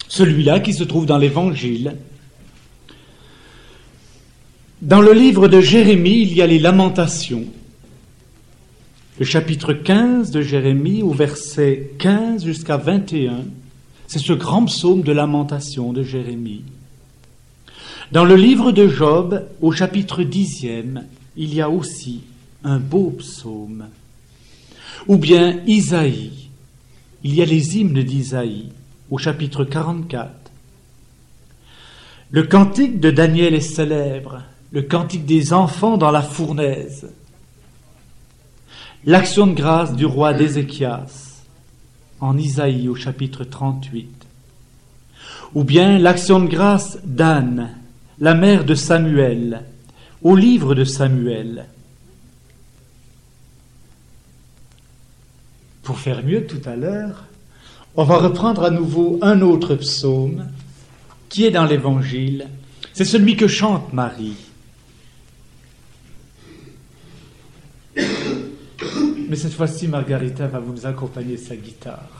celui-là qui se trouve dans l'Évangile. Dans le livre de Jérémie, il y a les Lamentations. Le chapitre 15 de Jérémie, au verset 15 jusqu'à 21, c'est ce grand psaume de lamentation de Jérémie. Dans le livre de Job, au chapitre 10e, il y a aussi un beau psaume. Ou bien Isaïe, il y a les hymnes d'Isaïe, au chapitre 44. Le cantique de Daniel est célèbre, le cantique des enfants dans la fournaise. L'action de grâce du roi d'Ézéchias, en Isaïe au chapitre 38. Ou bien l'action de grâce d'Anne, la mère de Samuel, au livre de Samuel. Pour faire mieux que tout à l'heure, on va reprendre à nouveau un autre psaume qui est dans l'Évangile. C'est celui que chante Marie. Mais cette fois-ci, Margarita va vous accompagner de sa guitare.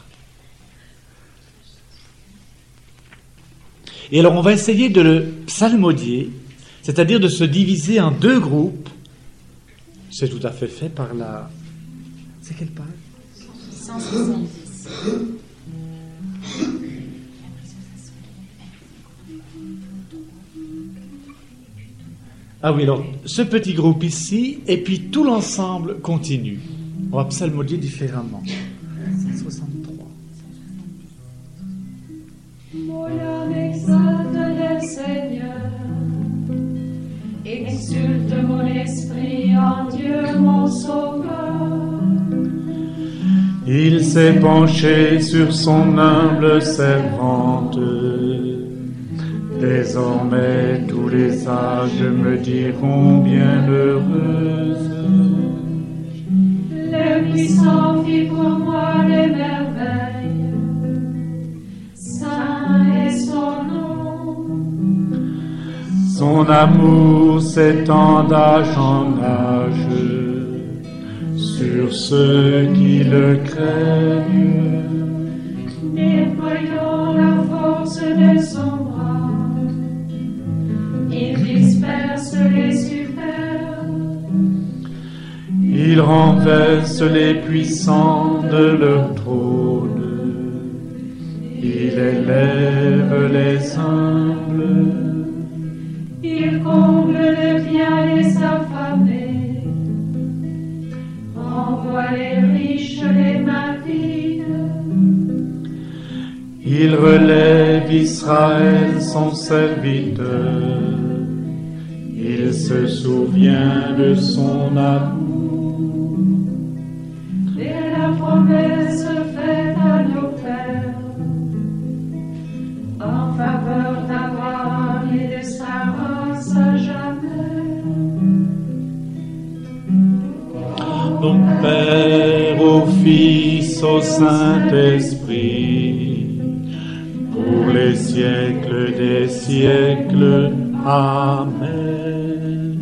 Et alors, on va essayer de le psalmodier, c'est-à-dire de se diviser en deux groupes. C'est tout à fait fait par la... C'est quelle page ? 170. Ah oui, alors, ce petit groupe ici, et puis tout l'ensemble continue. On va psalmodier différemment. 163. Mon âme exalte le Seigneur, exulte mon esprit en Dieu mon Sauveur. Il s'est penché sur son humble servante. Désormais tous les âges me diront bienheureuse. Le puissant fit pour moi des merveilles. Saint est son nom. Son amour s'étend d'âge en âge sur ceux qui le craignent. Déployons la force de son bras. Il disperse les superbes. Il renverse les puissants de leur trône. Il élève les humbles. Il comble le bien des affamés. Renvoie les riches les mains vides. Il relève Israël son serviteur. Il se souvient de son amour. Et la promesse faite à nos pères en faveur d'Abraham et de sa race à jamais. Donc Père, au Fils, au Saint-Esprit, pour les siècles des siècles. Amen.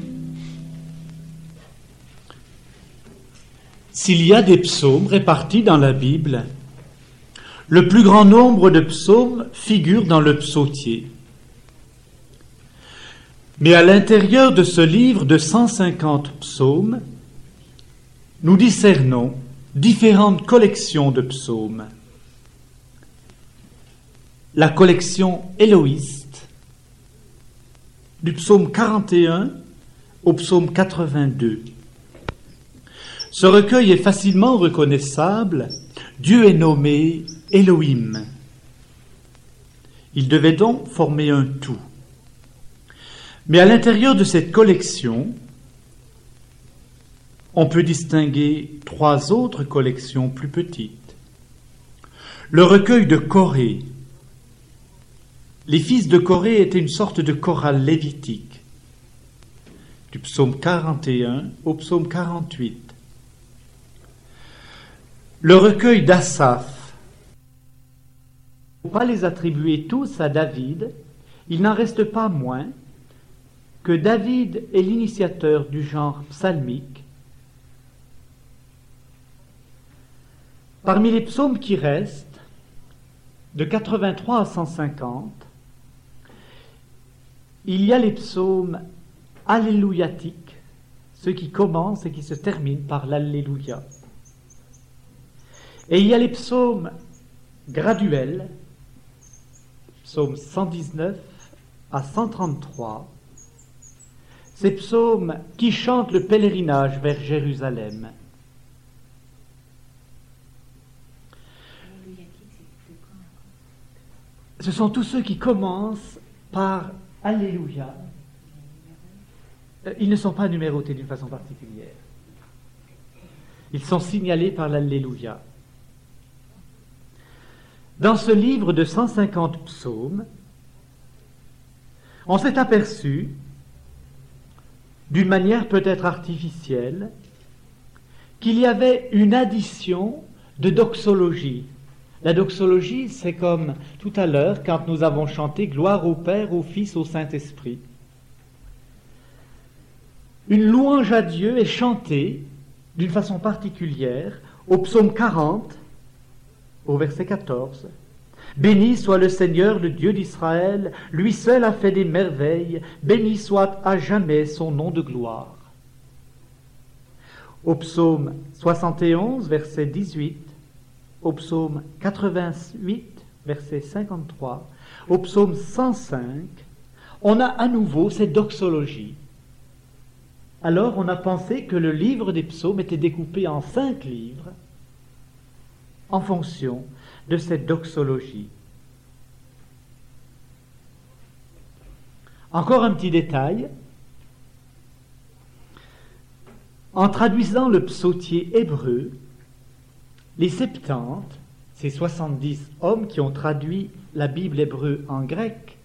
S'il y a des psaumes répartis dans la Bible, le plus grand nombre de psaumes figure dans le psautier. Mais à l'intérieur de ce livre de 150 psaumes, nous discernons différentes collections de psaumes. La collection éloïste, du psaume 41 au psaume 82. Ce recueil est facilement reconnaissable. Dieu est nommé Elohim. Il devait donc former un tout. Mais à l'intérieur de cette collection, on peut distinguer trois autres collections plus petites. Le recueil de Corée. Les fils de Corée étaient une sorte de chorale lévitique, du psaume 41 au psaume 48. Le recueil d'Asaph. Il ne faut pas les attribuer tous à David, il n'en reste pas moins que David est l'initiateur du genre psalmique. Parmi les psaumes qui restent, de 83 à 150, il y a les psaumes alléluiatiques, ceux qui commencent et qui se terminent par l'alléluia. Et il y a les psaumes graduels, psaumes 119 à 133, ces psaumes qui chantent le pèlerinage vers Jérusalem. Ce sont tous ceux qui commencent par Alléluia. Ils ne sont pas numérotés d'une façon particulière. Ils sont signalés par l'Alléluia. Dans ce livre de 150 psaumes, on s'est aperçu, d'une manière peut-être artificielle, qu'il y avait une addition de doxologie. La doxologie, c'est comme tout à l'heure quand nous avons chanté « Gloire au Père, au Fils, au Saint-Esprit ». Une louange à Dieu est chantée d'une façon particulière au psaume 40, au verset 14. « Béni soit le Seigneur, le Dieu d'Israël, lui seul a fait des merveilles, béni soit à jamais son nom de gloire. » Au psaume 71, verset 18, au psaume 88, verset 53, au psaume 105, on a à nouveau cette doxologie. Alors on a pensé que le livre des psaumes était découpé en 5 livres en fonction de cette doxologie. Encore un petit détail. En traduisant le psautier hébreu, les 70, ces 70 hommes qui ont traduit la Bible hébreu en grec,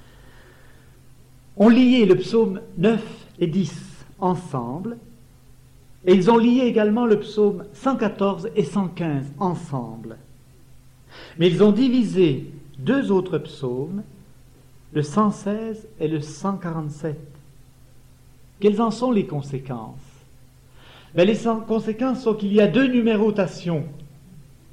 ont lié le psaume 9 et 10 ensemble, et ils ont lié également le psaume 114 et 115 ensemble. Mais ils ont divisé 2 autres psaumes, le 116 et le 147. Quelles en sont les conséquences? Les conséquences sont qu'il y a 2 numérotations